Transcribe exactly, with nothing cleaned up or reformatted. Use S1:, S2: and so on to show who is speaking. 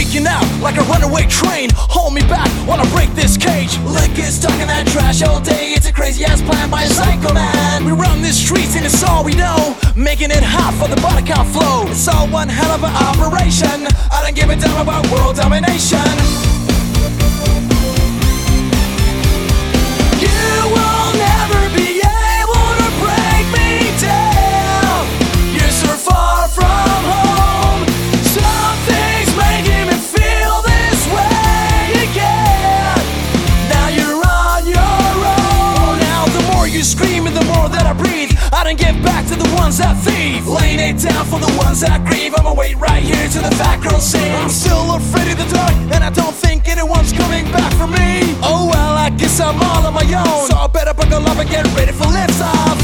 S1: freaking out like a runaway train. Hold me back while I break this cage. Liquor stuck in that trash all day. It's a crazy ass plan by a psycho man. We run the streets and it's all we know, making it hot for the body count flow. It's all one hell of an operation. I don't give a damn about world domination. You will never be able to break me down. You're so far from home. Something's making me feel this way again. Now you're on your own. Now the more you scream and the more that I breathe, I don't give back to the ones that thieve. Laying it down for the ones that grieve. I'ma wait right here till the fat girl sings. I'm still afraid of the dark, and I don't think anyone's coming back for me. Oh well, I guess I'm all on my own, so I better buckle up and get ready for liftoff.